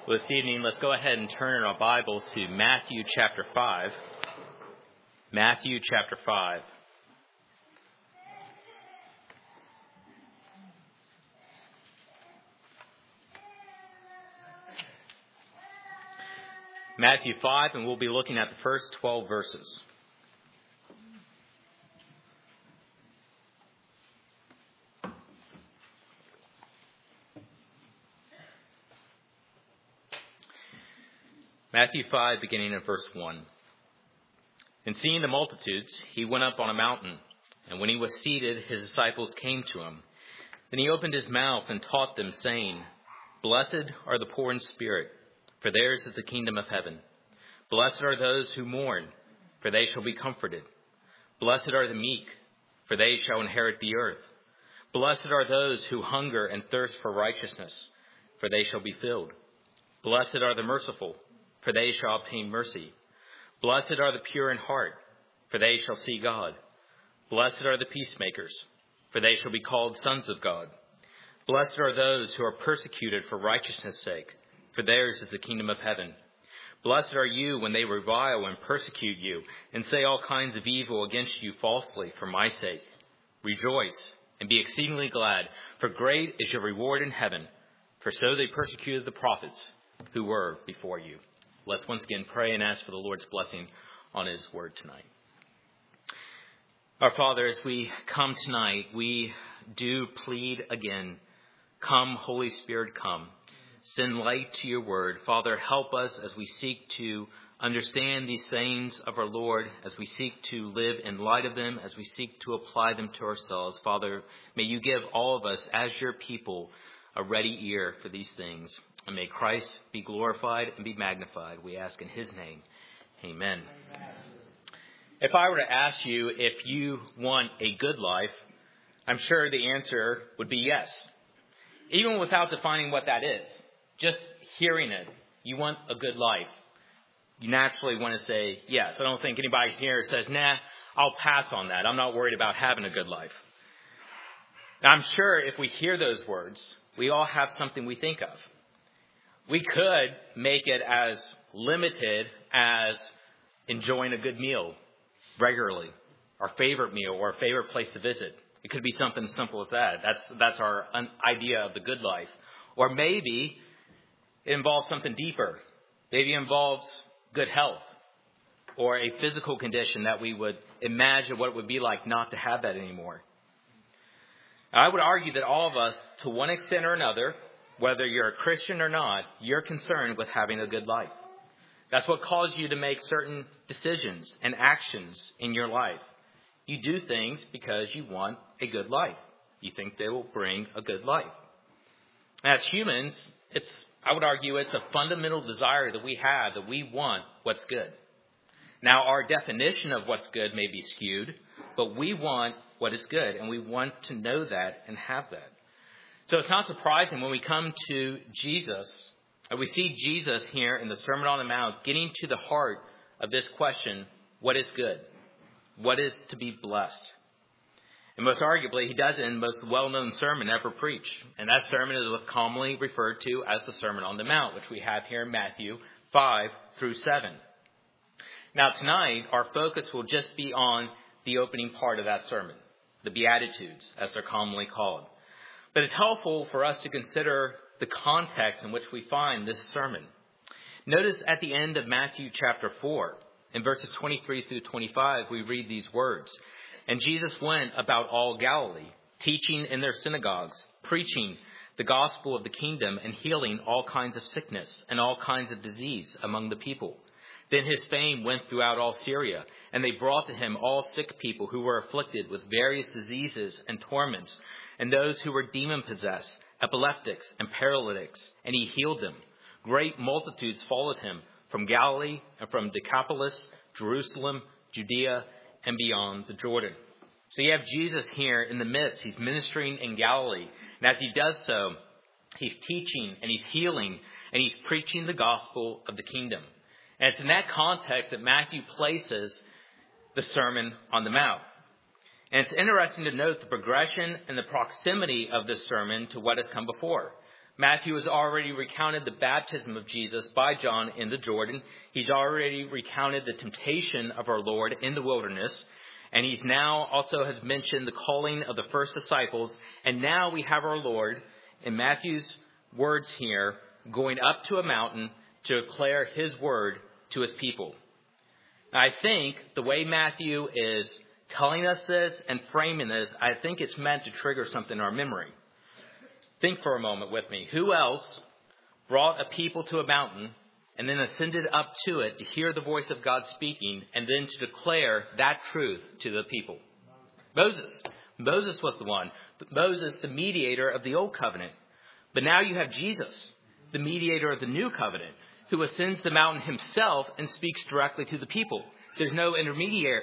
Well, this evening, let's go ahead and turn our Bibles to Matthew chapter 5. Matthew chapter 5. Matthew 5, and we'll be looking at the first 12 verses. Matthew 5, beginning at verse 1. And seeing the multitudes, he went up on a mountain, and when he was seated, his disciples came to him. Then he opened his mouth and taught them, saying, Blessed are the poor in spirit, for theirs is the kingdom of heaven. Blessed are those who mourn, for they shall be comforted. Blessed are the meek, for they shall inherit the earth. Blessed are those who hunger and thirst for righteousness, for they shall be filled. Blessed are the merciful, for they shall obtain mercy. Blessed are the pure in heart, for they shall see God. Blessed are the peacemakers, for they shall be called sons of God. Blessed are those who are persecuted for righteousness' sake, for theirs is the kingdom of heaven. Blessed are you when they revile and persecute you, and say all kinds of evil against you falsely for my sake. Rejoice and be exceedingly glad, for great is your reward in heaven, for so they persecuted the prophets who were before you. Let's once again pray and ask for the Lord's blessing on his word tonight. Our Father, as we come tonight, we do plead again, come, Holy Spirit, come. Send light to your word. Father, help us as we seek to understand these sayings of our Lord, as we seek to live in light of them, as we seek to apply them to ourselves. Father, may you give all of us as your people a ready ear for these things. And may Christ be glorified and be magnified. We ask in his name. Amen. If I were to ask you if you want a good life, I'm sure the answer would be yes. Even without defining what that is. Just hearing it, you want a good life. You naturally want to say yes. I don't think anybody here says, nah, I'll pass on that. I'm not worried about having a good life. Now, I'm sure if we hear those words, we all have something we think of. We could make it as limited as enjoying a good meal regularly, our favorite meal or our favorite place to visit. It could be something simple as that. That's our idea of the good life. Or maybe it involves something deeper. Maybe it involves good health or a physical condition that we would imagine what it would be like not to have that anymore. I would argue that all of us, to one extent or another, whether you're a Christian or not, you're concerned with having a good life. That's what caused you to make certain decisions and actions in your life. You do things because you want a good life. You think they will bring a good life. As humans, I would argue it's a fundamental desire that we have, that we want what's good. Now, our definition of what's good may be skewed, but we want what is good, and we want to know that and have that. So it's not surprising when we come to Jesus, and we see Jesus here in the Sermon on the Mount getting to the heart of this question, what is good? What is to be blessed? And most arguably, he does it in the most well-known sermon ever preached. And that sermon is what's commonly referred to as the Sermon on the Mount, which we have here in Matthew 5 through 7. Now tonight, our focus will just be on the opening part of that sermon, the Beatitudes, as they're commonly called. But it's helpful for us to consider the context in which we find this sermon. Notice at the end of Matthew chapter 4, in verses 23 through 25, we read these words. And Jesus went about all Galilee, teaching in their synagogues, preaching the gospel of the kingdom, and healing all kinds of sickness and all kinds of disease among the people. Then his fame went throughout all Syria, and they brought to him all sick people who were afflicted with various diseases and torments, and those who were demon-possessed, epileptics, and paralytics, and he healed them. Great multitudes followed him from Galilee and from Decapolis, Jerusalem, Judea, and beyond the Jordan. So you have Jesus here in the midst. He's ministering in Galilee. And as he does so, he's teaching and he's healing and he's preaching the gospel of the kingdom. And it's in that context that Matthew places the Sermon on the Mount. And it's interesting to note the progression and the proximity of this sermon to what has come before. Matthew has already recounted the baptism of Jesus by John in the Jordan. He's already recounted the temptation of our Lord in the wilderness. And he's now also has mentioned the calling of the first disciples. And now we have our Lord, in Matthew's words here, going up to a mountain to declare his word to his people. Now, I think the way Matthew is telling us this and framing this, I think it's meant to trigger something in our memory. Think for a moment with me. Who else brought a people to a mountain and then ascended up to it to hear the voice of God speaking and then to declare that truth to the people? Moses. Moses was the one. Moses, the mediator of the old covenant. But now you have Jesus, the mediator of the new covenant, who ascends the mountain himself and speaks directly to the people. There's no intermediary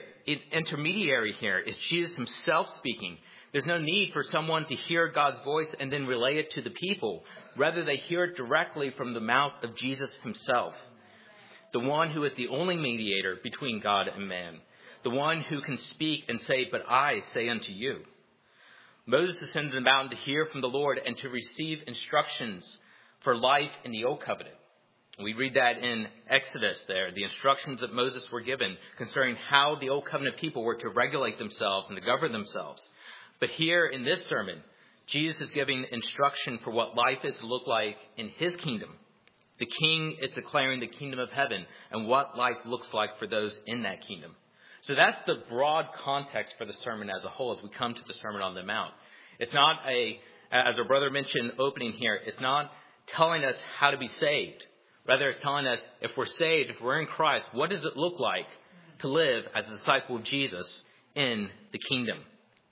here. It's Jesus himself speaking. There's no need for someone to hear God's voice and then relay it to the people. Rather, they hear it directly from the mouth of Jesus himself, the one who is the only mediator between God and man, the one who can speak and say, "But I say unto you." Moses ascended the mountain to hear from the Lord and to receive instructions for life in the old covenant. We read that in Exodus there, the instructions that Moses were given concerning how the old covenant people were to regulate themselves and to govern themselves. But here in this sermon, Jesus is giving instruction for what life is to look like in his kingdom. The king is declaring the kingdom of heaven and what life looks like for those in that kingdom. So that's the broad context for the sermon as a whole as we come to the Sermon on the Mount. It's not as our brother mentioned opening here, it's not telling us how to be saved. Rather, it's telling us if we're saved, if we're in Christ, what does it look like to live as a disciple of Jesus in the kingdom?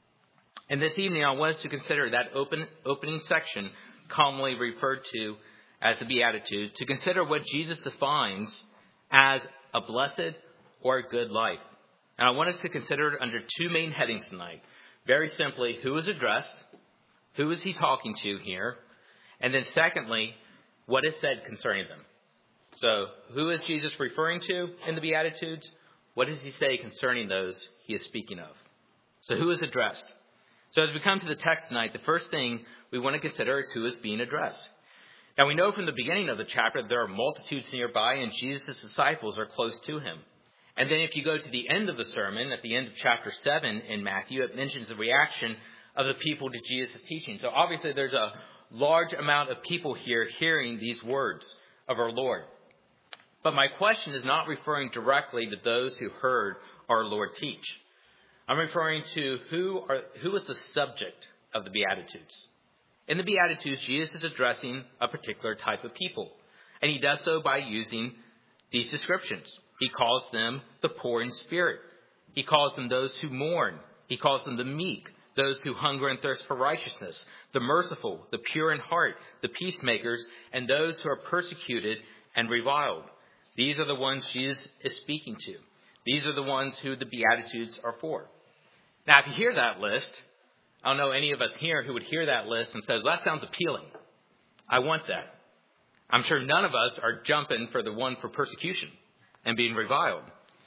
And this evening, I want us to consider that opening section, commonly referred to as the Beatitudes, to consider what Jesus defines as a blessed or a good life. And I want us to consider it under two main headings tonight. Very simply, who is addressed? Who is he talking to here? And then secondly, what is said concerning them? So, who is Jesus referring to in the Beatitudes? What does he say concerning those he is speaking of? So, who is addressed? So, as we come to the text tonight, the first thing we want to consider is who is being addressed. Now, we know from the beginning of the chapter there are multitudes nearby, and Jesus' disciples are close to him. And then if you go to the end of the sermon, at the end of chapter 7 in Matthew, it mentions the reaction of the people to Jesus' teaching. So, obviously, there's a large amount of people here hearing these words of our Lord. But my question is not referring directly to those who heard our Lord teach. I'm referring to who is the subject of the Beatitudes. In the Beatitudes, Jesus is addressing a particular type of people. And he does so by using these descriptions. He calls them the poor in spirit. He calls them those who mourn. He calls them the meek, those who hunger and thirst for righteousness, the merciful, the pure in heart, the peacemakers, and those who are persecuted and reviled. These are the ones Jesus is speaking to. These are the ones who the Beatitudes are for. Now, if you hear that list, I don't know any of us here who would hear that list and says, well, that sounds appealing. I want that. I'm sure none of us are jumping for the one for persecution and being reviled.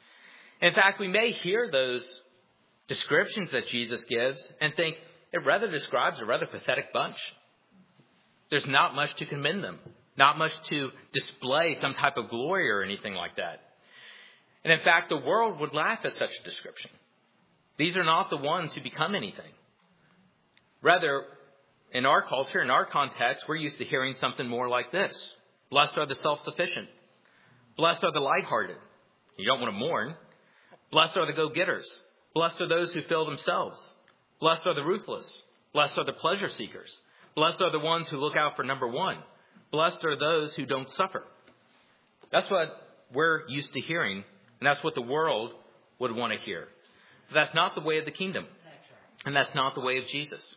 In fact, we may hear those descriptions that Jesus gives and think it rather describes a rather pathetic bunch. There's not much to commend them, not much to display some type of glory or anything like that. And in fact, the world would laugh at such a description. These are not the ones who become anything. Rather, in our culture, in our context, we're used to hearing something more like this. Blessed are the self-sufficient. Blessed are the lighthearted. You don't want to mourn. Blessed are the go-getters. Blessed are those who fill themselves. Blessed are the ruthless. Blessed are the pleasure seekers. Blessed are the ones who look out for number one. Blessed are those who don't suffer. That's what we're used to hearing, and that's what the world would want to hear. But that's not the way of the kingdom, and that's not the way of Jesus.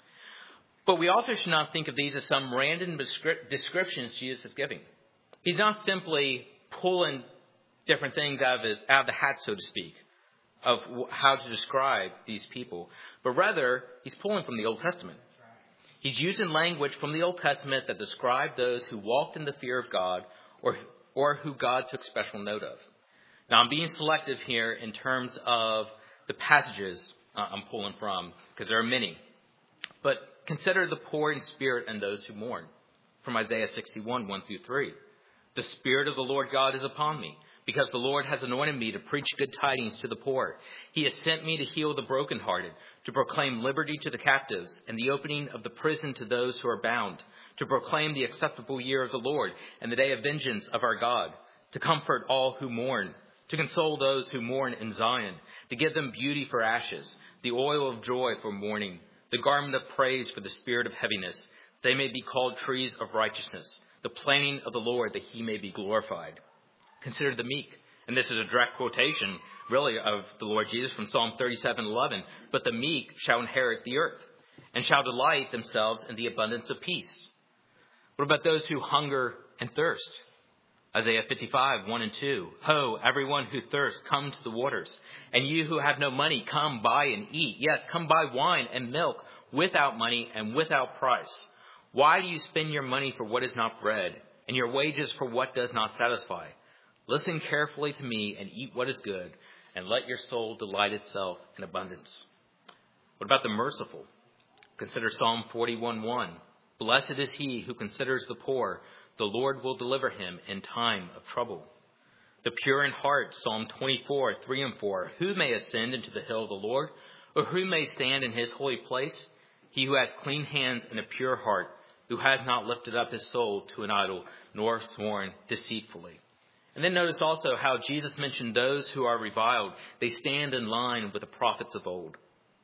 But we also should not think of these as some random descriptions Jesus is giving. He's not simply pulling different things out of the hat, so to speak, of how to describe these people. But rather, he's pulling from the Old Testament. He's using language from the Old Testament that described those who walked in the fear of God or who God took special note of. Now, I'm being selective here in terms of the passages I'm pulling from, because there are many. But consider the poor in spirit and those who mourn. from Isaiah 61, 1 through 3. The Spirit of the Lord God is upon me, because the Lord has anointed me to preach good tidings to the poor. He has sent me to heal the brokenhearted, to proclaim liberty to the captives, and the opening of the prison to those who are bound, to proclaim the acceptable year of the Lord and the day of vengeance of our God, to comfort all who mourn, to console those who mourn in Zion, to give them beauty for ashes, the oil of joy for mourning, the garment of praise for the spirit of heaviness. They may be called trees of righteousness, the planting of the Lord, that he may be glorified. Consider the meek. And this is a direct quotation, really, of the Lord Jesus from Psalm 37:11. But the meek shall inherit the earth, and shall delight themselves in the abundance of peace. What about those who hunger and thirst? Isaiah 55, 1 and 2. Ho, everyone who thirsts, come to the waters. And you who have no money, come buy and eat. Yes, come buy wine and milk without money and without price. Why do you spend your money for what is not bread, and your wages for what does not satisfy? Listen carefully to me and eat what is good, and let your soul delight itself in abundance. What about the merciful? Consider Psalm 41:1. Blessed is he who considers the poor. The Lord will deliver him in time of trouble. The pure in heart, Psalm 24:3 and 4. Who may ascend into the hill of the Lord, or who may stand in his holy place? He who has clean hands and a pure heart, who has not lifted up his soul to an idol, nor sworn deceitfully. And then notice also how Jesus mentioned those who are reviled. They stand in line with the prophets of old.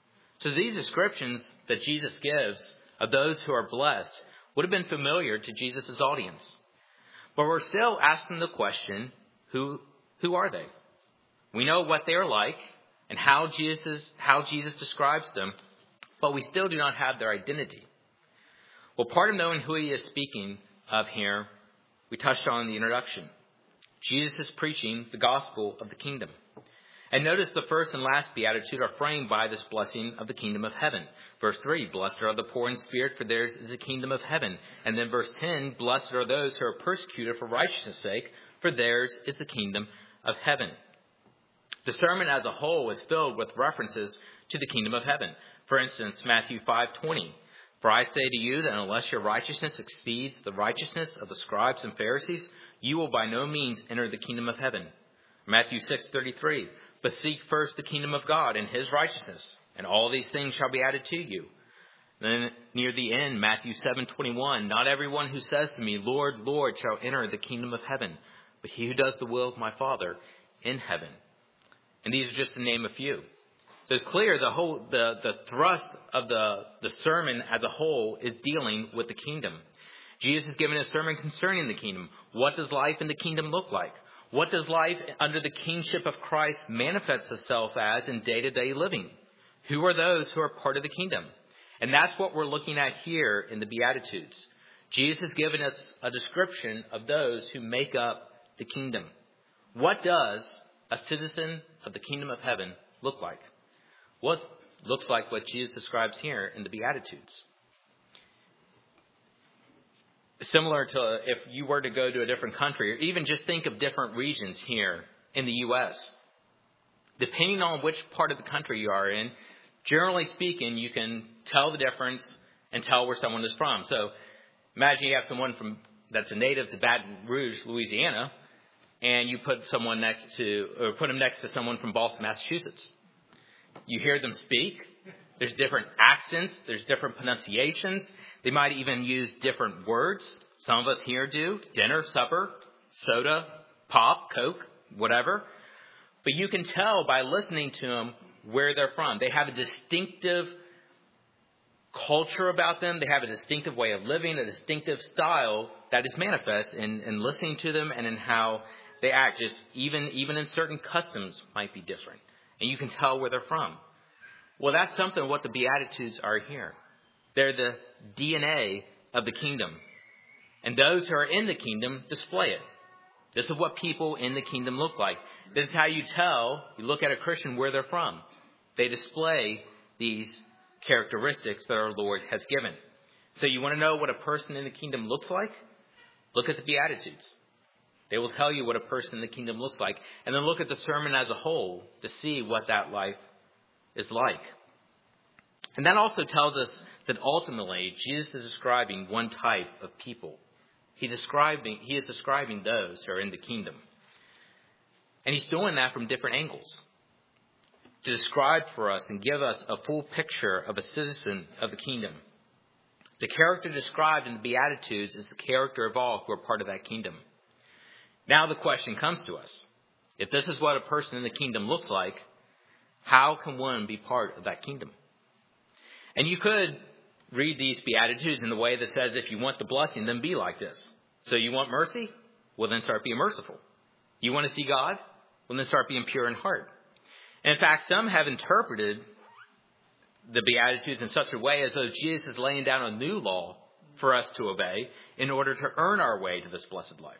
So these descriptions that Jesus gives of those who are blessed would have been familiar to Jesus' audience. But we're still asking the question, who are they? We know what they're like and how Jesus describes them, but we still do not have their identity. Well, part of knowing who he is speaking of here, we touched on in the introduction. Jesus is preaching the gospel of the kingdom. And notice the first and last beatitude are framed by this blessing of the kingdom of heaven. Verse 3, blessed are the poor in spirit, for theirs is the kingdom of heaven. And then verse 10, blessed are those who are persecuted for righteousness' sake, for theirs is the kingdom of heaven. The sermon as a whole is filled with references to the kingdom of heaven. For instance, Matthew 5:20. For I say to you that unless your righteousness exceeds the righteousness of the scribes and Pharisees, you will by no means enter the kingdom of heaven. Matthew 6:33. But seek first the kingdom of God and his righteousness, and all these things shall be added to you. Then near the end, Matthew 7:21. Not everyone who says to me, Lord, Lord, shall enter the kingdom of heaven, but he who does the will of my Father in heaven. And these are just to name a few. So it's clear the thrust of the sermon as a whole is dealing with the kingdom. Jesus has given a sermon concerning the kingdom. What does life in the kingdom look like? What does life under the kingship of Christ manifest itself as in day-to-day living? Who are those who are part of the kingdom? And that's what we're looking at here in the Beatitudes. Jesus has given us a description of those who make up the kingdom. What does a citizen of the kingdom of heaven look like? What looks like what Jesus describes here in the Beatitudes. Similar to if you were to go to a different country, or even just think of different regions here in the U.S. Depending on which part of the country you are in, generally speaking, you can tell the difference and tell where someone is from. So imagine you have someone that's a native to Baton Rouge, Louisiana, and you put them next to someone from Boston, Massachusetts. You hear them speak. There's different accents. There's different pronunciations. They might even use different words. Some of us here do. Dinner, supper, soda, pop, Coke, whatever. But you can tell by listening to them where they're from. They have a distinctive culture about them. They have a distinctive way of living, a distinctive style that is manifest in listening to them and in how they act. Just even in certain customs might be different. And you can tell where they're from. Well, that's something what the Beatitudes are here. They're the DNA of the kingdom. And those who are in the kingdom display it. This is what people in the kingdom look like. This is how you look at a Christian where they're from. They display these characteristics that our Lord has given. So you want to know what a person in the kingdom looks like? Look at the Beatitudes. They will tell you what a person in the kingdom looks like. And then look at the sermon as a whole to see what that life is like. And that also tells us that ultimately Jesus is describing one type of people. he is describing those who are in the kingdom. And he's doing that from different angles to describe for us and give us a full picture of a citizen of the kingdom. The character described in the Beatitudes is the character of all who are part of that kingdom. Now the question comes to us. If this is what a person in the kingdom looks like, how can one be part of that kingdom? And you could read these Beatitudes in the way that says, if you want the blessing, then be like this. So you want mercy? Well, then start being merciful. You want to see God? Well, then start being pure in heart. And in fact, some have interpreted the Beatitudes in such a way as though Jesus is laying down a new law for us to obey in order to earn our way to this blessed life.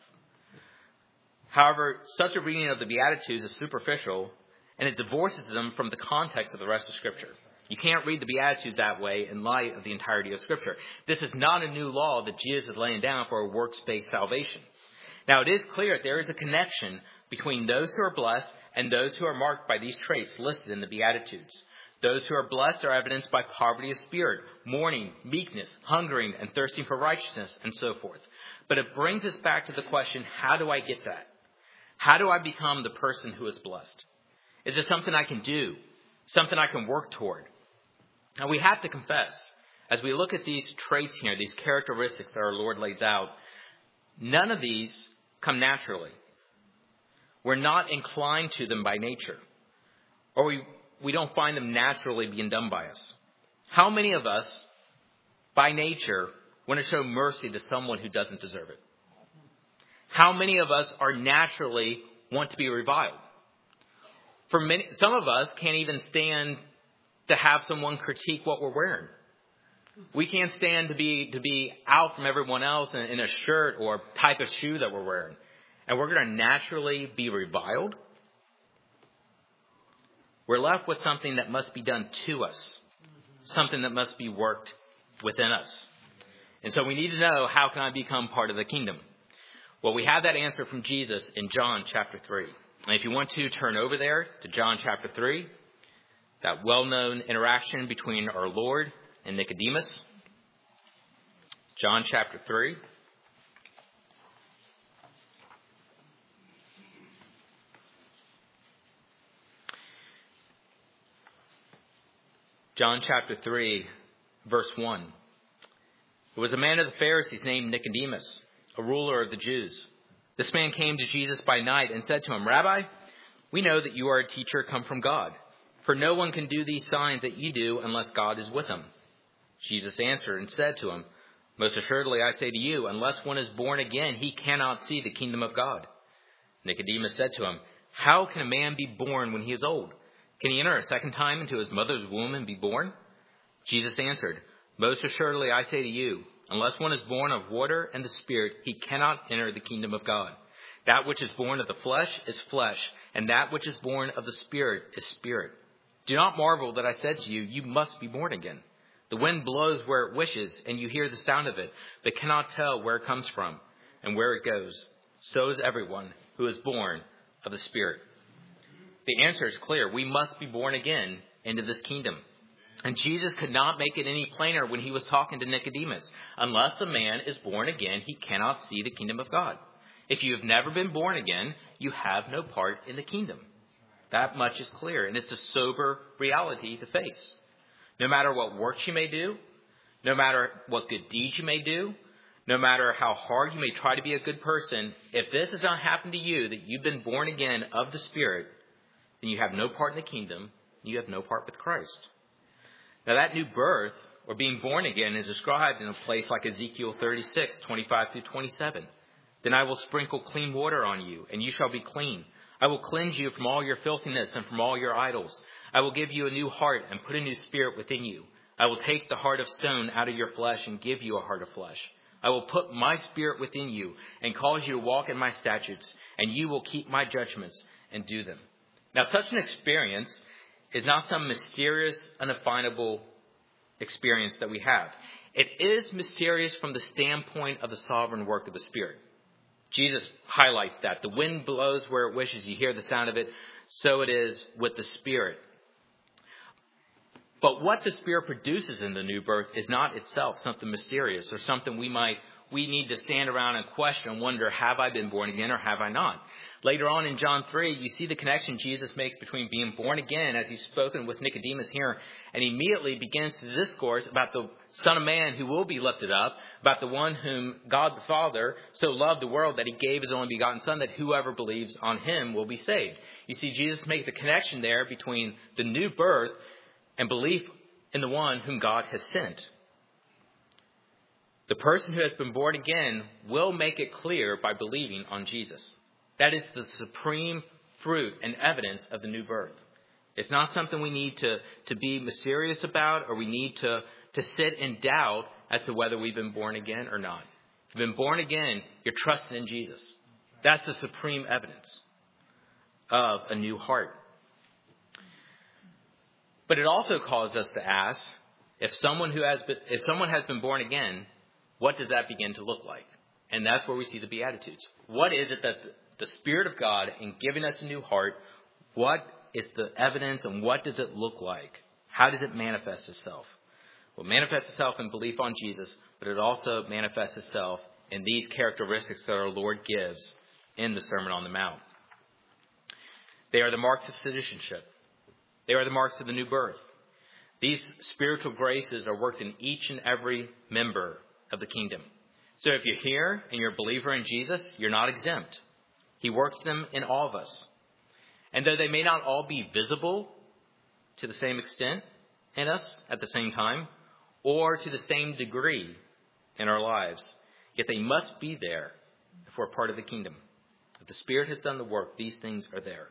However, such a reading of the Beatitudes is superficial, and it divorces them from the context of the rest of Scripture. You can't read the Beatitudes that way in light of the entirety of Scripture. This is not a new law that Jesus is laying down for a works-based salvation. Now, it is clear that there is a connection between those who are blessed and those who are marked by these traits listed in the Beatitudes. Those who are blessed are evidenced by poverty of spirit, mourning, meekness, hungering, and thirsting for righteousness, and so forth. But it brings us back to the question, how do I get that? How do I become the person who is blessed? Is it something I can do? Something I can work toward? Now, we have to confess, as we look at these traits here, these characteristics that our Lord lays out, none of these come naturally. We're not inclined to them by nature, or we don't find them naturally being done by us. How many of us, by nature, want to show mercy to someone who doesn't deserve it? How many of us are naturally want to be reviled? Some of us can't even stand to have someone critique what we're wearing. We can't stand to be out from everyone else in a shirt or type of shoe that we're wearing. And we're going to naturally be reviled. We're left with something that must be done to us. Something that must be worked within us. And so we need to know, how can I become part of the kingdom? Well, we have that answer from Jesus in John chapter 3. And if you want to turn over there to John chapter 3, that well-known interaction between our Lord and Nicodemus. John chapter 3. John chapter 3, verse 1. There was a man of the Pharisees named Nicodemus, a ruler of the Jews. This man came to Jesus by night and said to him, Rabbi, we know that you are a teacher come from God, for no one can do these signs that you do unless God is with him. Jesus answered and said to him, most assuredly I say to you, unless one is born again, he cannot see the kingdom of God. Nicodemus said to him, how can a man be born when he is old? Can he enter a second time into his mother's womb and be born? Jesus answered, most assuredly I say to you, unless one is born of water and the Spirit, he cannot enter the kingdom of God. That which is born of the flesh is flesh, and that which is born of the Spirit is spirit. Do not marvel that I said to you, you must be born again. The wind blows where it wishes, and you hear the sound of it, but cannot tell where it comes from and where it goes. So is everyone who is born of the Spirit. The answer is clear. We must be born again into this kingdom. And Jesus could not make it any plainer when he was talking to Nicodemus. Unless a man is born again, he cannot see the kingdom of God. If you have never been born again, you have no part in the kingdom. That much is clear, and it's a sober reality to face. No matter what works you may do, no matter what good deeds you may do, no matter how hard you may try to be a good person, if this has not happened to you, that you've been born again of the Spirit, then you have no part in the kingdom, you have no part with Christ. Now that new birth, or being born again, is described in a place like Ezekiel 36, 25 through 27. Then I will sprinkle clean water on you, and you shall be clean. I will cleanse you from all your filthiness and from all your idols. I will give you a new heart and put a new spirit within you. I will take the heart of stone out of your flesh and give you a heart of flesh. I will put my spirit within you and cause you to walk in my statutes, and you will keep my judgments and do them. Now, such an experience is not some mysterious, undefinable experience that we have. It is mysterious from the standpoint of the sovereign work of the Spirit. Jesus highlights that. The wind blows where it wishes. You hear the sound of it. So it is with the Spirit. But what the Spirit produces in the new birth is not itself something mysterious or something we might we need to stand around and question and wonder, have I been born again or have I not? Later on in John 3, you see the connection Jesus makes between being born again, as he's spoken with Nicodemus here, and immediately begins to discourse about the Son of Man who will be lifted up, about the one whom God the Father so loved the world that he gave his only begotten Son, that whoever believes on him will be saved. You see Jesus make the connection there between the new birth and belief in the one whom God has sent. The person who has been born again will make it clear by believing on Jesus. That is the supreme fruit and evidence of the new birth. It's not something we need to be mysterious about, or we need to sit in doubt as to whether we've been born again or not. If you've been born again, you're trusting in Jesus. That's the supreme evidence of a new heart. But it also calls us to ask, if someone has been born again, what does that begin to look like? And that's where we see the Beatitudes. What is it that the Spirit of God, in giving us a new heart, what is the evidence and what does it look like? How does it manifest itself? Well, it manifests itself in belief on Jesus, but it also manifests itself in these characteristics that our Lord gives in the Sermon on the Mount. They are the marks of citizenship. They are the marks of the new birth. These spiritual graces are worked in each and every member of the kingdom. So if you're here and you're a believer in Jesus, you're not exempt. He works them in all of us. And though they may not all be visible to the same extent in us at the same time, or to the same degree in our lives, yet they must be there if we're part of the kingdom. If the Spirit has done the work, these things are there.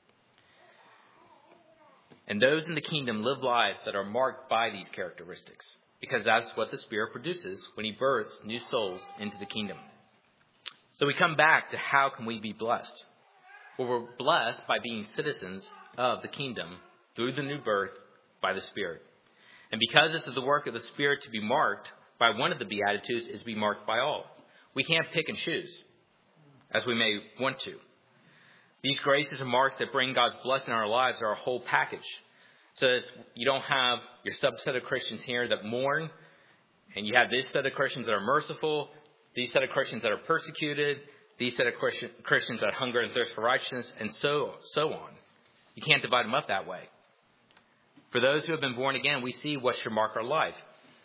And those in the kingdom live lives that are marked by these characteristics, because that's what the Spirit produces when he births new souls into the kingdom. So we come back to how can we be blessed? Well, we're blessed by being citizens of the kingdom through the new birth by the Spirit. And because this is the work of the Spirit to be marked by one of the Beatitudes, is to be marked by all. We can't pick and choose as we may want to. These graces and marks that bring God's blessing in our lives are a whole package. So you don't have your subset of Christians here that mourn, and you have this set of Christians that are merciful, these set of Christians that are persecuted, these set of Christians that hunger and thirst for righteousness, and so on. You can't divide them up that way. For those who have been born again, we see what should mark our life.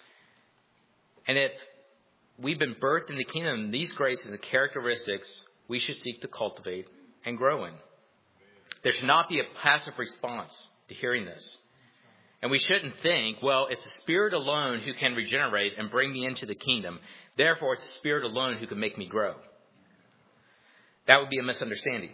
And if we've been birthed in the kingdom, these graces and characteristics we should seek to cultivate and grow in. There should not be a passive response to hearing this. And we shouldn't think, well, it's the Spirit alone who can regenerate and bring me into the kingdom. Therefore, it's the Spirit alone who can make me grow. That would be a misunderstanding.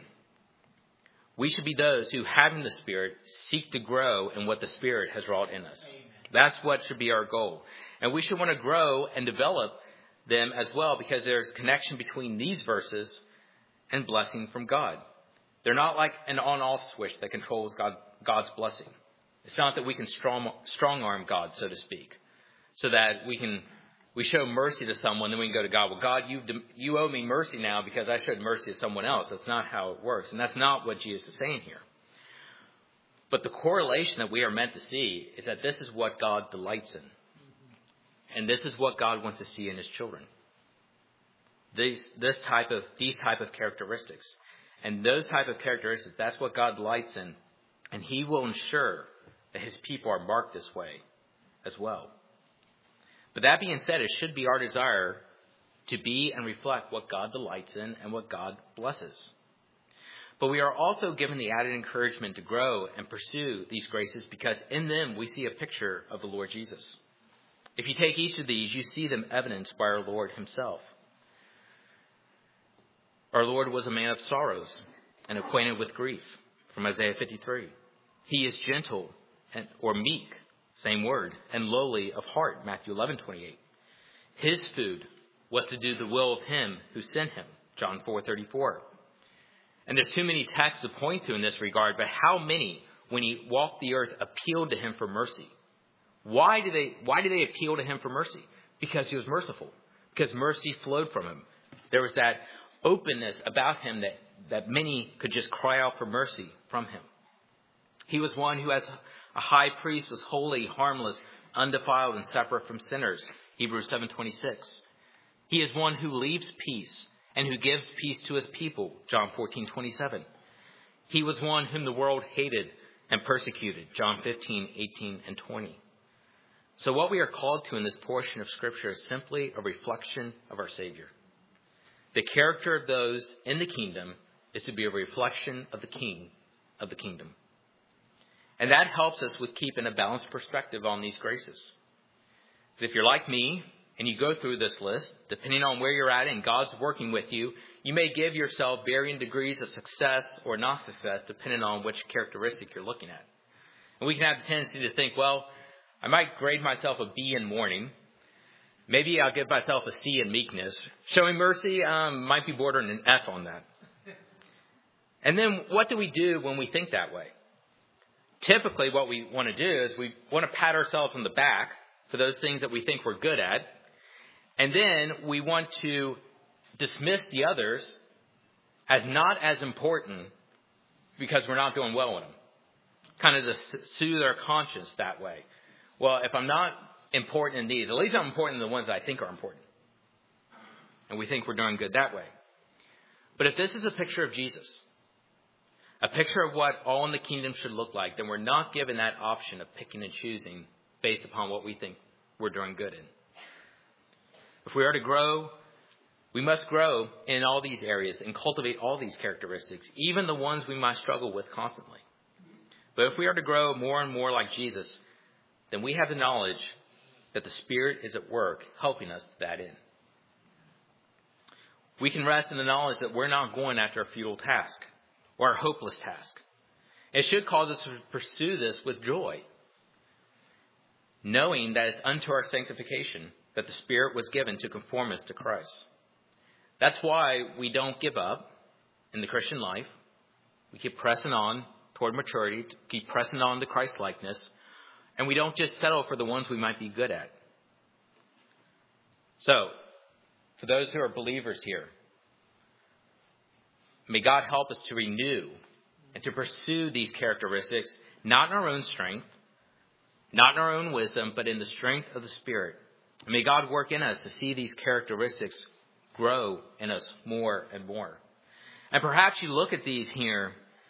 We should be those who, having the Spirit, seek to grow in what the Spirit has wrought in us. That's what should be our goal. And we should want to grow and develop them as well, because there's a connection between these verses and blessing from God. They're not like an on-off switch that controls God's blessing. It's not that we can strong-arm God, so to speak, so that we show mercy to someone, then we can go to God. Well, God, you owe me mercy now because I showed mercy to someone else. That's not how it works, and that's not what Jesus is saying here. But the correlation that we are meant to see is that this is what God delights in, and this is what God wants to see in his children. These type of characteristics. And those type of characteristics, that's what God delights in. And he will ensure that his people are marked this way as well. But that being said, it should be our desire to be and reflect what God delights in and what God blesses. But we are also given the added encouragement to grow and pursue these graces, because in them we see a picture of the Lord Jesus. If you take each of these, you see them evidenced by our Lord himself. Our Lord was a man of sorrows and acquainted with grief, from Isaiah 53. He is gentle or meek, same word, and lowly of heart, Matthew 11:28. His food was to do the will of him who sent him, John 4:34. And there's too many texts to point to in this regard, but how many, when he walked the earth, appealed to him for mercy? Why did they appeal to him for mercy? Because he was merciful. Because mercy flowed from him. There was that openness about him that many could just cry out for mercy from him. He was one who, as a high priest, was holy, harmless, undefiled, and separate from sinners. Hebrews 7:26. He is one who leaves peace and who gives peace to his people, John 14:27. He was one whom the world hated and persecuted, John 15:18 and 20. So what we are called to in this portion of Scripture is simply a reflection of our Savior. The character of those in the kingdom is to be a reflection of the King of the kingdom. And that helps us with keeping a balanced perspective on these graces. If you're like me and you go through this list, depending on where you're at and God's working with you, you may give yourself varying degrees of success or not success depending on which characteristic you're looking at. And we can have the tendency to think, well, I might grade myself a B in mourning. Maybe I'll give myself a C in meekness. Showing mercy might be bordering an F on that. And then what do we do when we think that way? Typically what we want to do is we want to pat ourselves on the back for those things that we think we're good at. And then we want to dismiss the others as not as important because we're not doing well with them. Kind of to soothe our conscience that way. Well, if I'm not important in these, at least I'm important in the ones that I think are important. And we think we're doing good that way. But if this is a picture of Jesus, a picture of what all in the kingdom should look like, then we're not given that option of picking and choosing based upon what we think we're doing good in. If we are to grow, we must grow in all these areas and cultivate all these characteristics, even the ones we might struggle with constantly. But if we are to grow more and more like Jesus, then we have the knowledge that the Spirit is at work helping us to that end. We can rest in the knowledge that we're not going after a futile task or a hopeless task. It should cause us to pursue this with joy, knowing that it's unto our sanctification that the Spirit was given to conform us to Christ. That's why we don't give up in the Christian life. We keep pressing on toward maturity, keep pressing on to Christ-likeness, and we don't just settle for the ones we might be good at. So, for those who are believers here, may God help us to renew and to pursue these characteristics, not in our own strength, not in our own wisdom, but in the strength of the Spirit. And may God work in us to see these characteristics grow in us more and more. And perhaps you look at these here,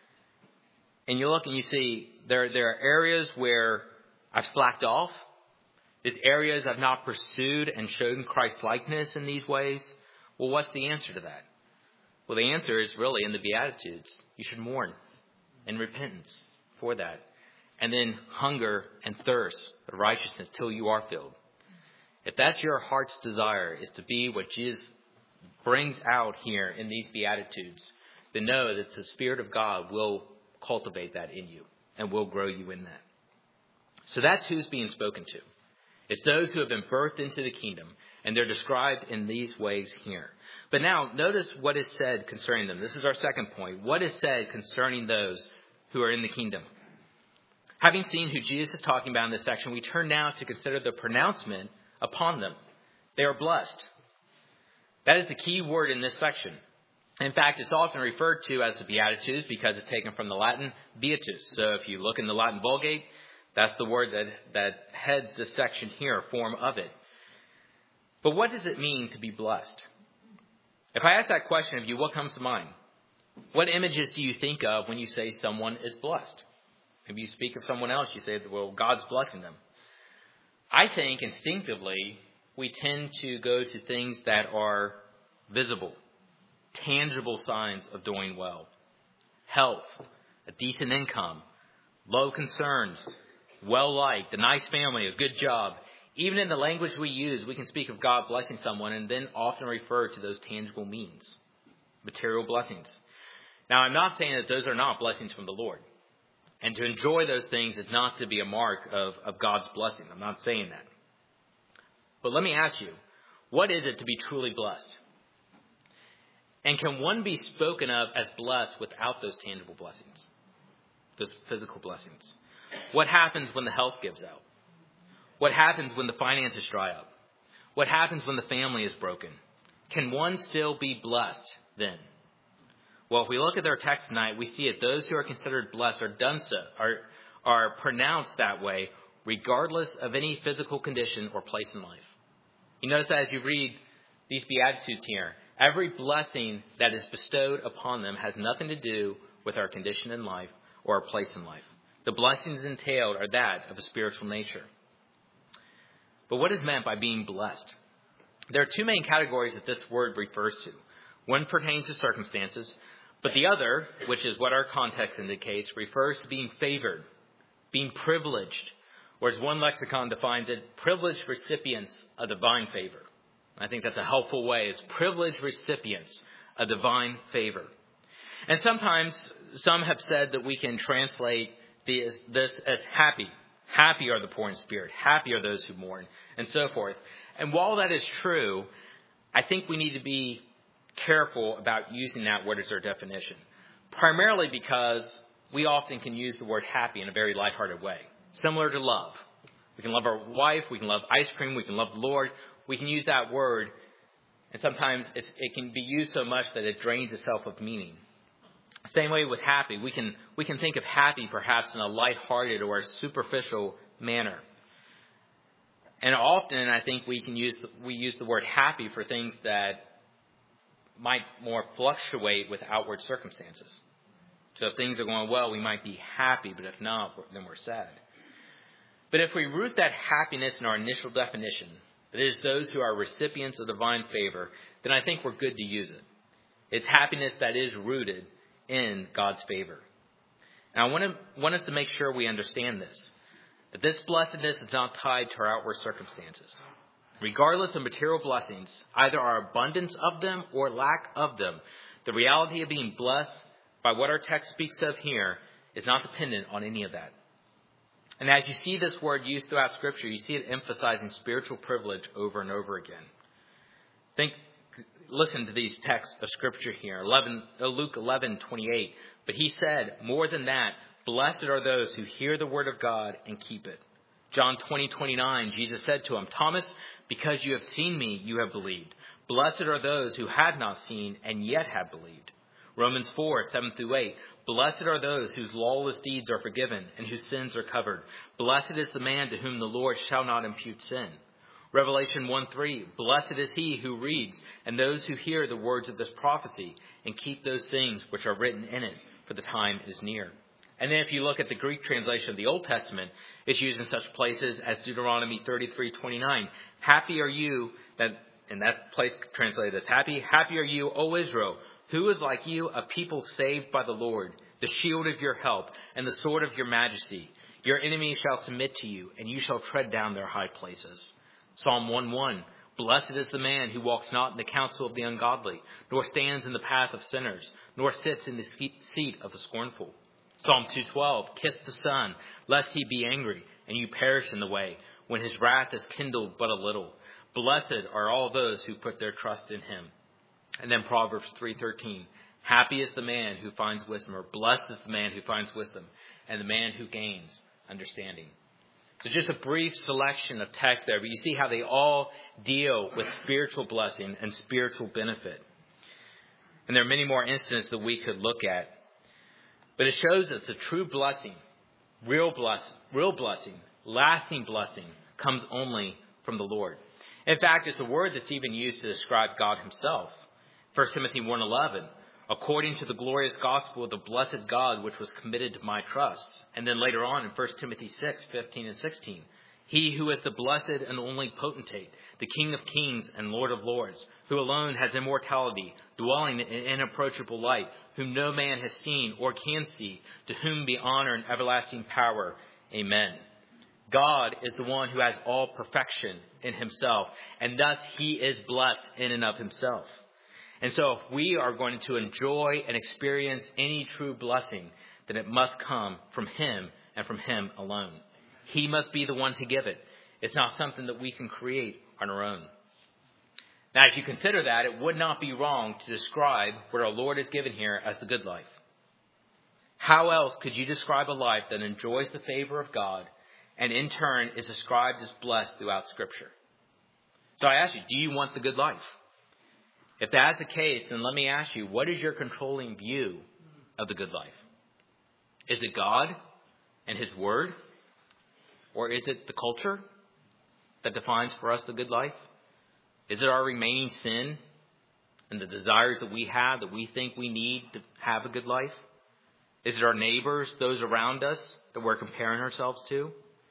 and you look and you see there are areas where I've slacked off. There's areas I've not pursued and shown Christ-likeness in these ways. Well, what's the answer to that? Well, the answer is really in the Beatitudes. You should mourn in repentance for that. And then hunger and thirst for righteousness till you are filled. If that's your heart's desire, is to be what Jesus brings out here in these Beatitudes, then know that the Spirit of God will cultivate that in you and will grow you in that. So that's who's being spoken to. It's those who have been birthed into the kingdom, and they're described in these ways here. But now, notice what is said concerning them. This is our second point. What is said concerning those who are in the kingdom? Having seen who Jesus is talking about in this section, we turn now to consider the pronouncement upon them. They are blessed. That is the key word in this section. In fact, it's often referred to as the Beatitudes because it's taken from the Latin beatus. So if you look in the Latin Vulgate, that's the word that heads this section here, a form of it. But what does it mean to be blessed? If I ask that question of you, what comes to mind? What images do you think of when you say someone is blessed? If you speak of someone else, you say, well, God's blessing them. I think instinctively we tend to go to things that are visible, tangible signs of doing well. Health, a decent income, low concerns, well-liked, a nice family, a good job. Even in the language we use, we can speak of God blessing someone and then often refer to those tangible means, material blessings. Now, I'm not saying that those are not blessings from the Lord. And to enjoy those things is not to be a mark of God's blessing. I'm not saying that. But let me ask you, what is it to be truly blessed? And can one be spoken of as blessed without those tangible blessings, those physical blessings? What happens when the health gives out? What happens when the finances dry up? What happens when the family is broken? Can one still be blessed then? Well, if we look at our text tonight, we see that those who are considered blessed are done so, are pronounced that way, regardless of any physical condition or place in life. You notice that as you read these Beatitudes here, every blessing that is bestowed upon them has nothing to do with our condition in life or our place in life. The blessings entailed are that of a spiritual nature. But what is meant by being blessed? There are two main categories that this word refers to. One pertains to circumstances, but the other, which is what our context indicates, refers to being favored, being privileged, or as one lexicon defines it, privileged recipients of divine favor. I think that's a helpful way. It's privileged recipients of divine favor. And sometimes some have said that we can translate this as happy. Happy are the poor in spirit. Happy are those who mourn, and so forth. And while that is true, I think we need to be careful about using that word as our definition. Primarily because we often can use the word happy in a very lighthearted way. Similar to love. We can love our wife, we can love ice cream, we can love the Lord. We can use that word, and sometimes it can be used so much that it drains itself of meaning. Same way with happy. We can think of happy perhaps in a lighthearted or a superficial manner. And often I think we use the word happy for things that might more fluctuate with outward circumstances. So if things are going well, we might be happy, but if not, then we're sad. But if we root that happiness in our initial definition, that is those who are recipients of divine favor, then I think we're good to use it. It's happiness that is rooted in God's favor. And I want us to make sure we understand this, that this blessedness is not tied to our outward circumstances. Regardless of material blessings, either our abundance of them or lack of them, the reality of being blessed by what our text speaks of here is not dependent on any of that. And as you see this word used throughout Scripture, you see it emphasizing spiritual privilege over and over again. Listen to these texts of Scripture here. Luke 11:28. But he said, more than that, blessed are those who hear the word of God and keep it. John 20:29, Jesus said to him, Thomas, because you have seen me, you have believed. Blessed are those who had not seen and yet have believed. Romans 4:7-8. Blessed are those whose lawless deeds are forgiven and whose sins are covered. Blessed is the man to whom the Lord shall not impute sin. Revelation 1:3. Blessed is he who reads and those who hear the words of this prophecy and keep those things which are written in it, for the time is near. And then if you look at the Greek translation of the Old Testament, it's used in such places as Deuteronomy 33:29. Happy are you, in that place translated as happy are you, O Israel, who is like you, a people saved by the Lord, the shield of your help and the sword of your majesty. Your enemies shall submit to you, and you shall tread down their high places. Psalm 1:1. Blessed is the man who walks not in the counsel of the ungodly, nor stands in the path of sinners, nor sits in the seat of the scornful. Psalm 2:12. Kiss the Son, lest he be angry, and you perish in the way, when his wrath is kindled but a little. Blessed are all those who put their trust in him. And then Proverbs 3:13. Happy is the man who finds wisdom, or blessed is the man who finds wisdom, and the man who gains understanding. So just a brief selection of text there, but you see how they all deal with spiritual blessing and spiritual benefit. And there are many more instances that we could look at. But it shows us the true blessing, real blessing, lasting blessing comes only from the Lord. In fact, it's a word that's even used to describe God himself. 1 Timothy 1:11, according to the glorious gospel of the blessed God, which was committed to my trust. And then later on in 1 Timothy 6:15 and 16, he who is the blessed and only potentate, the King of kings and Lord of lords, who alone has immortality, dwelling in inapproachable light, whom no man has seen or can see, to whom be honor and everlasting power. Amen. God is the one who has all perfection in himself, and thus he is blessed in and of himself. And so if we are going to enjoy and experience any true blessing, then it must come from him and from him alone. He must be the one to give it. It's not something that we can create on our own. Now, as you consider that, it would not be wrong to describe what our Lord has given here as the good life. How else could you describe a life that enjoys the favor of God and in turn is described as blessed throughout Scripture? So I ask you, do you want the good life? If that's the case, then let me ask you, what is your controlling view of the good life? Is it God and his word? Or is it the culture that defines for us the good life? Is it our remaining sin and the desires that we have that we think we need to have a good life? Is it our neighbors, those around us that we're comparing ourselves to?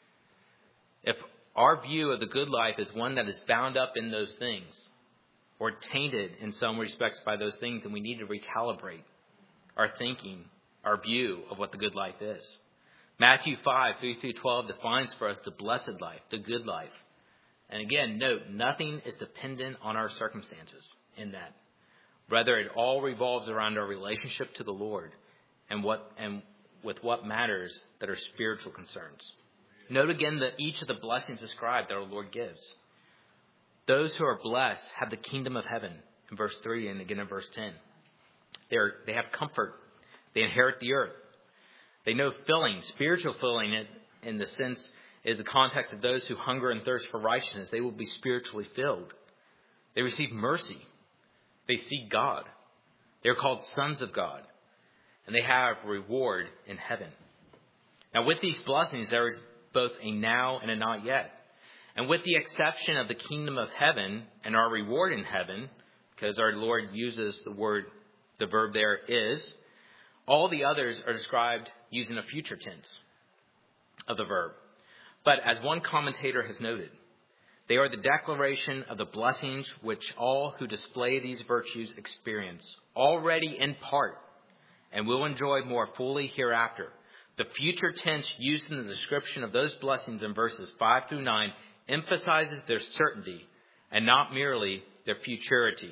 If our view of the good life is one that is bound up in those things or tainted in some respects by those things, then we need to recalibrate our thinking, our view of what the good life is. Matthew 5:3-12 defines for us the blessed life, the good life. And again, note, nothing is dependent on our circumstances in that. Rather, it all revolves around our relationship to the Lord and with what matters that are spiritual concerns. Note again that each of the blessings described that our Lord gives. Those who are blessed have the kingdom of heaven in verse 3 and again in verse 10. They have comfort. They inherit the earth. They know filling, spiritual filling in the sense is the context of those who hunger and thirst for righteousness. They will be spiritually filled. They receive mercy. They see God. They are called sons of God. And they have reward in heaven. Now with these blessings, there is both a now and a not yet. And with the exception of the kingdom of heaven and our reward in heaven, because our Lord uses the verb there is, all the others are described using a future tense of the verb. But as one commentator has noted, they are the declaration of the blessings which all who display these virtues experience already in part and will enjoy more fully hereafter. The future tense used in the description of those blessings in verses 5-9 emphasizes their certainty and not merely their futurity.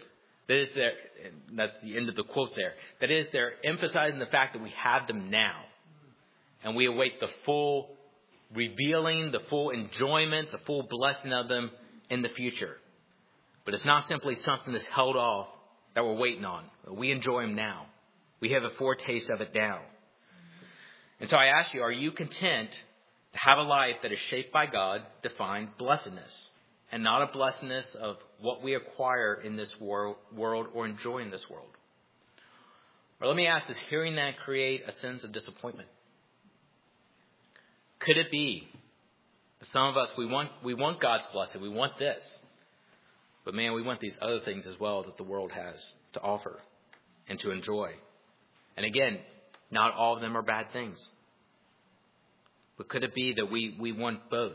That's the end of the quote there. That is, they're emphasizing the fact that we have them now. And we await the full revealing, the full enjoyment, the full blessing of them in the future. But it's not simply something that's held off that we're waiting on. We enjoy them now. We have a foretaste of it now. And so I ask you, are you content to have a life that is shaped by God-defined blessedness, and not a blessedness of what we acquire in this world or enjoy in this world? Or let me ask, does hearing that create a sense of disappointment? Could it be that some of us, we want God's blessing, we want this, but man, we want these other things as well that the world has to offer and to enjoy. And again, not all of them are bad things. But could it be that we want both?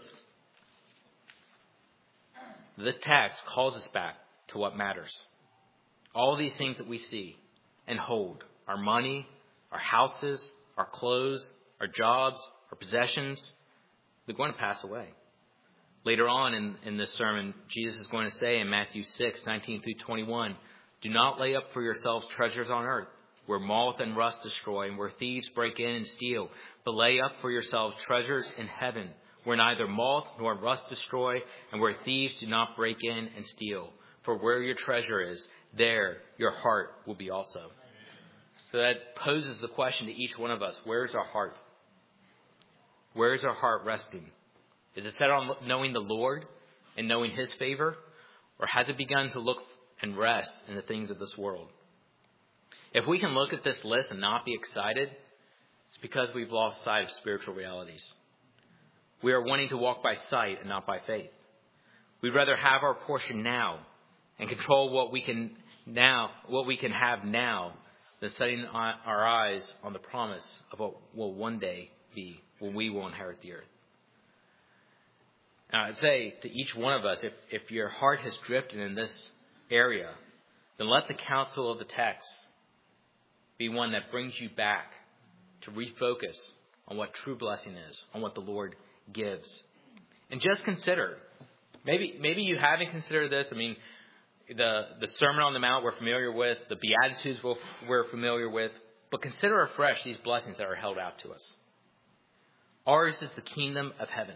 This text calls us back to what matters. All these things that we see and hold, our money, our houses, our clothes, our jobs, our possessions, they're going to pass away. Later on in this sermon, Jesus is going to say in Matthew 6:19-21, do not lay up for yourselves treasures on earth, where moth and rust destroy and where thieves break in and steal. But lay up for yourselves treasures in heaven, where neither moth nor rust destroy and where thieves do not break in and steal. For where your treasure is, there your heart will be also. So that poses the question to each one of us, where is our heart? Where is our heart resting? Is it set on knowing the Lord and knowing his favor? Or has it begun to look and rest in the things of this world? If we can look at this list and not be excited, it's because we've lost sight of spiritual realities. We are wanting to walk by sight and not by faith. We'd rather have our portion now and control what we can have now, than setting our eyes on the promise of what will one day be when we will inherit the earth. Now, I'd say to each one of us, if your heart has drifted in this area, then let the counsel of the text be one that brings you back to refocus on what true blessing is, on what the Lord gives. And just consider, maybe you haven't considered this. I mean, the Sermon on the Mount we're familiar with, the Beatitudes we're familiar with, but consider afresh these blessings that are held out to us. Ours is the kingdom of heaven.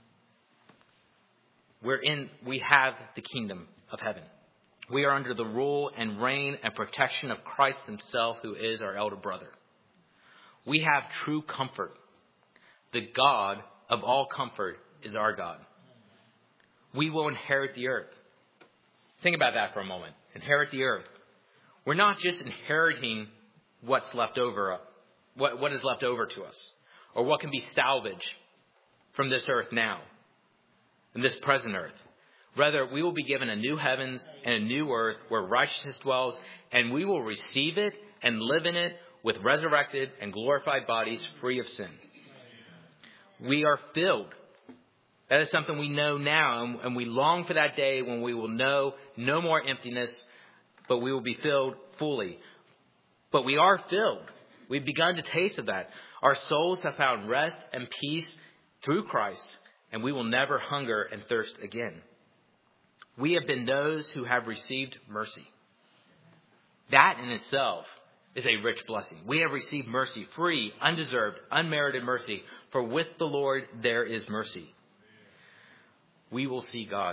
We have the kingdom of heaven. We are under the rule and reign and protection of Christ himself, who is our elder brother. We have true comfort. The God of all comfort is our God. We will inherit the earth. Think about that for a moment. Inherit the earth. We're not just inheriting what's left over, what is left over to us, or what can be salvaged from this earth now, in this present earth. Rather, we will be given a new heavens and a new earth where righteousness dwells, and we will receive it and live in it with resurrected and glorified bodies free of sin. We are filled. That is something we know now, and we long for that day when we will know no more emptiness, but we will be filled fully. But we are filled. We've begun to taste of that. Our souls have found rest and peace through Christ, and we will never hunger and thirst again. We have been those who have received mercy. That in itself is a rich blessing. We have received mercy, free, undeserved, unmerited mercy, for with the Lord there is mercy. We will see God.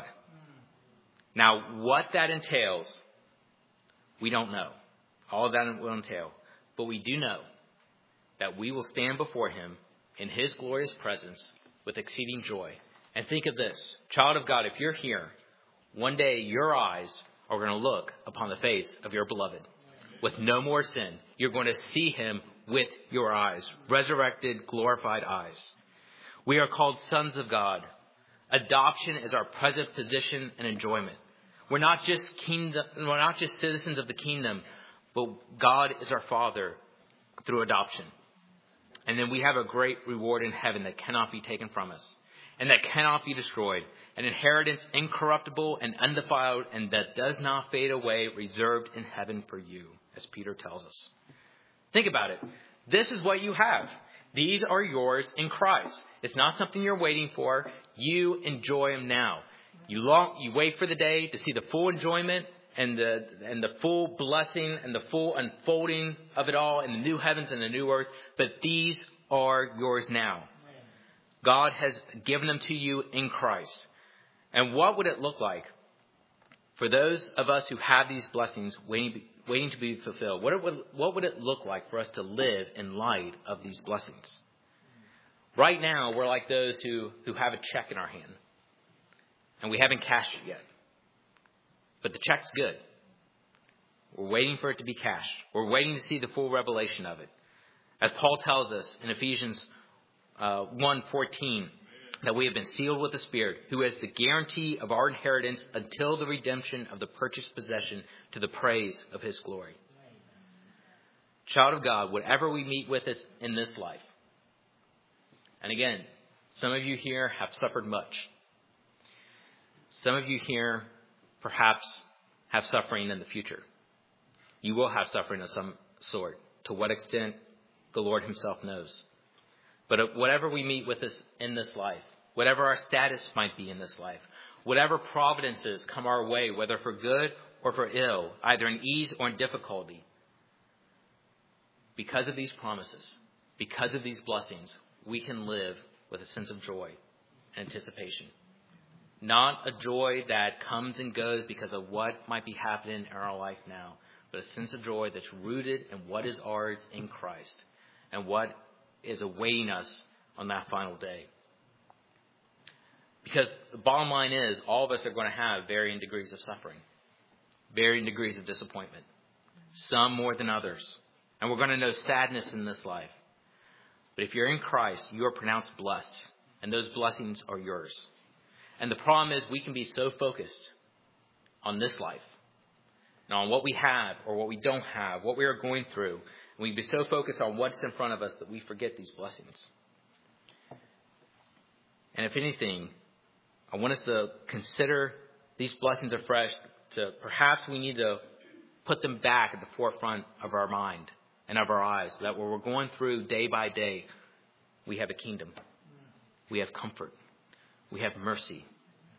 Now, what that entails, we don't know. All of that will entail. But we do know that we will stand before him in his glorious presence with exceeding joy. And think of this, child of God, if you're here, one day your eyes are going to look upon the face of your beloved with no more sin. You're going to see him with your eyes, resurrected, glorified eyes. We are called sons of God. Adoption is our present position and enjoyment. We're not just citizens of the kingdom, but God is our Father through adoption. And then we have a great reward in heaven that cannot be taken from us and that cannot be destroyed. An inheritance incorruptible and undefiled and that does not fade away, reserved in heaven for you, as Peter tells us. Think about it. This is what you have. These are yours in Christ. It's not something you're waiting for. You enjoy them now. You wait for the day to see the full enjoyment and the full blessing and the full unfolding of it all in the new heavens and the new earth. But these are yours now. God has given them to you in Christ. And what would it look like for those of us who have these blessings waiting to be fulfilled? What would it look like for us to live in light of these blessings? Right now, we're like those who have a check in our hand. And we haven't cashed it yet. But the check's good. We're waiting for it to be cashed. We're waiting to see the full revelation of it. As Paul tells us in Ephesians 1:14, that we have been sealed with the Spirit, who is the guarantee of our inheritance until the redemption of the purchased possession to the praise of his glory. Child of God, whatever we meet with us in this life, and again, some of you here have suffered much. Some of you here perhaps have suffering in the future. You will have suffering of some sort. To what extent, the Lord himself knows. But whatever we meet with us in this life, whatever our status might be in this life, whatever providences come our way, whether for good or for ill, either in ease or in difficulty, because of these promises, because of these blessings, we can live with a sense of joy and anticipation. Not a joy that comes and goes because of what might be happening in our life now, but a sense of joy that's rooted in what is ours in Christ and what is awaiting us on that final day. Because the bottom line is, all of us are going to have varying degrees of suffering, varying degrees of disappointment, some more than others. And we're going to know sadness in this life. But if you're in Christ, you are pronounced blessed, and those blessings are yours. And the problem is we can be so focused on this life and on what we have or what we don't have, what we are going through. And we can be so focused on what's in front of us that we forget these blessings. And if anything, I want us to consider these blessings afresh. Perhaps we need to put them back at the forefront of our mind and of our eyes, so that when we're going through day by day, we have a kingdom. We have comfort. We have mercy.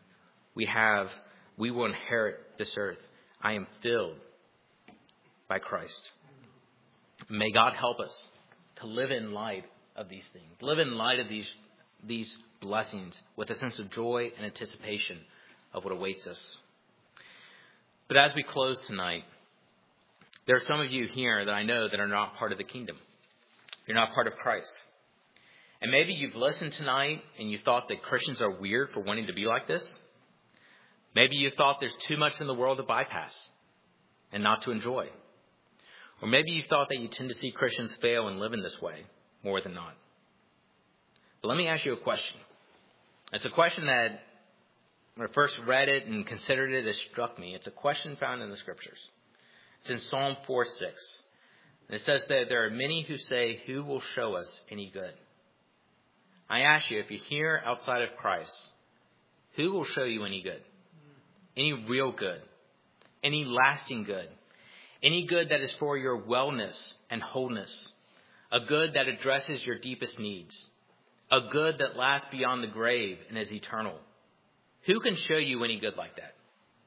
We will inherit this earth. I am filled by Christ. May God help us to live in light of these things. Live in light of these blessings with a sense of joy and anticipation of what awaits us. But as we close tonight, there are some of you here that I know that are not part of the kingdom. You're not part of Christ. And maybe you've listened tonight and you thought that Christians are weird for wanting to be like this. Maybe you thought there's too much in the world to bypass and not to enjoy. Or maybe you thought that you tend to see Christians fail and live in this way more than not. But let me ask you a question. It's a question that When I first read it and considered it, it struck me. It's a question found in the Scriptures. It's in Psalm 4:6. And it says that there are many who say, "Who will show us any good?" I ask you, if you're here outside of Christ, who will show you any good? Any real good? Any lasting good? Any good that is for your wellness and wholeness? A good that addresses your deepest needs? A good that lasts beyond the grave and is eternal? Who can show you any good like that?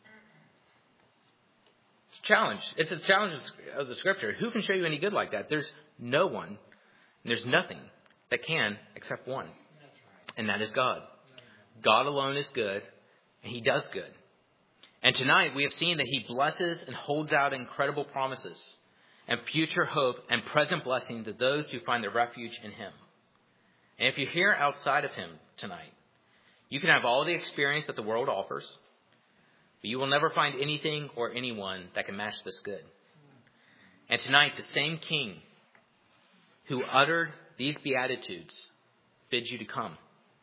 It's a challenge. It's a challenge of the Scripture. Who can show you any good like that? There's no one. And there's nothing that can except one. And that is God. God alone is good, and He does good. And tonight we have seen that He blesses and holds out incredible promises and future hope and present blessing to those who find their refuge in Him. And if you're here outside of Him tonight, you can have all the experience that the world offers, but you will never find anything or anyone that can match this good. And tonight, the same King who uttered these Beatitudes bids you to come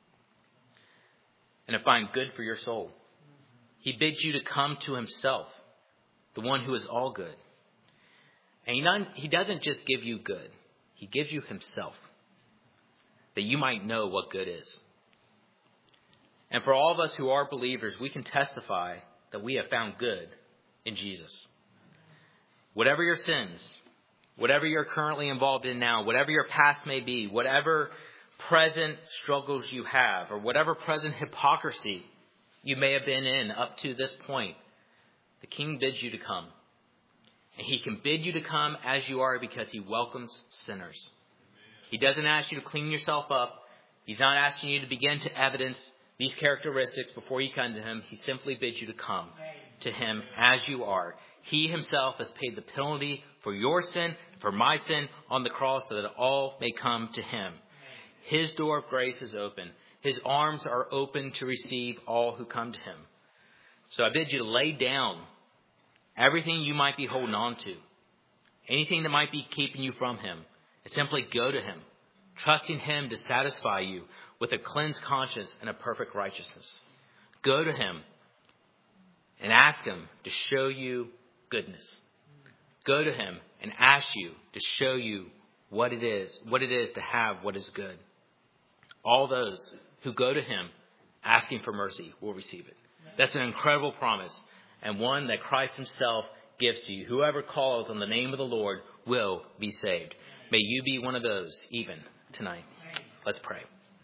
and to find good for your soul. He bids you to come to Himself, the one who is all good. And He doesn't just give you good. He gives you Himself, that you might know what good is. And for all of us who are believers, we can testify that we have found good in Jesus. Whatever your sins, whatever you're currently involved in now, whatever your past may be, whatever present struggles you have, or whatever present hypocrisy you may have been in up to this point, the King bids you to come. And He can bid you to come as you are because He welcomes sinners. He doesn't ask you to clean yourself up. He's not asking you to begin to evidence these characteristics before you come to Him. He simply bids you to come to Him as you are. He Himself has paid the penalty for your sin, for my sin on the cross, so that all may come to Him. His door of grace is open. His arms are open to receive all who come to Him. So I bid you to lay down everything you might be holding on to, anything that might be keeping you from Him, and simply go to Him, trusting Him to satisfy you with a cleansed conscience and a perfect righteousness. Go to Him and ask Him to show you goodness. Go to Him and ask you to show you what it is to have what is good. All those who go to Him asking for mercy will receive it. That's an incredible promise, and one that Christ Himself gives to you. Whoever calls on the name of the Lord will be saved. May you be one of those even tonight. Let's pray.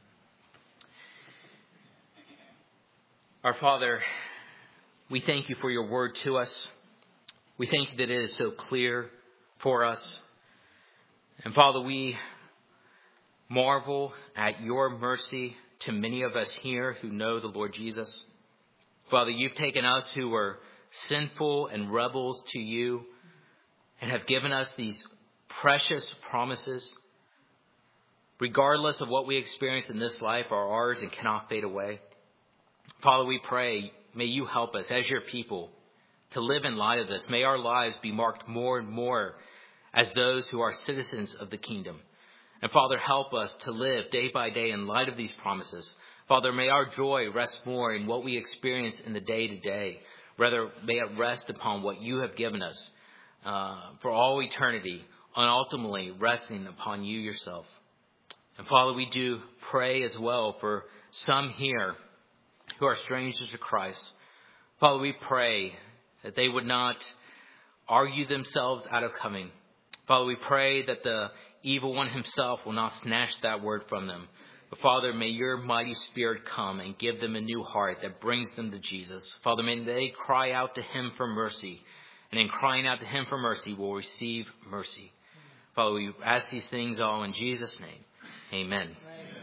Our Father, we thank You for Your word to us. We thank You that it is so clear for us. And Father, we marvel at Your mercy to many of us here who know the Lord Jesus. Father, You've taken us who were sinful and rebels to You and have given us these precious promises. Regardless of what we experience in this life, are ours and cannot fade away. Father, we pray, may You help us as Your people to live in light of this. May our lives be marked more and more as those who are citizens of the kingdom. And Father, help us to live day by day in light of these promises. Father, may our joy rest more in what we experience in the day to day. Rather, may it rest upon what You have given us for all eternity, and ultimately resting upon You Yourself. And Father, we do pray as well for some here who are strangers to Christ. Father, we pray that they would not argue themselves out of coming. Father, we pray that the evil one himself will not snatch that word from them. But Father, may Your mighty Spirit come and give them a new heart that brings them to Jesus. Father, may they cry out to Him for mercy. And in crying out to Him for mercy, will receive mercy. Father, we ask these things all in Jesus' name. Amen.